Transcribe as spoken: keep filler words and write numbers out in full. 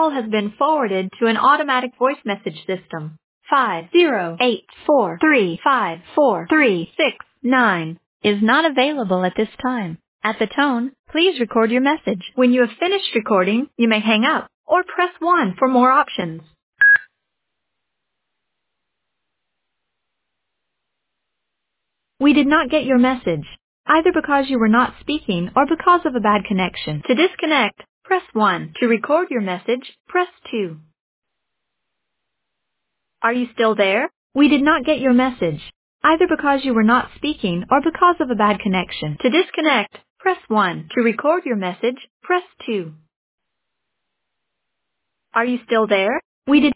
call has been forwarded to an automatic voice message system. five zero eight four three five four three six nine is not available at this time. At the tone, please record your message. When you have finished recording, you may hang up or press one for more options. We did not get your message, either because you were not speaking or because of a bad connection. To disconnect, press one. To record your message, press two. Are you still there? We did not get your message, either because you were not speaking or because of a bad connection. To disconnect, press one. To record your message, press two. Are you still there? We did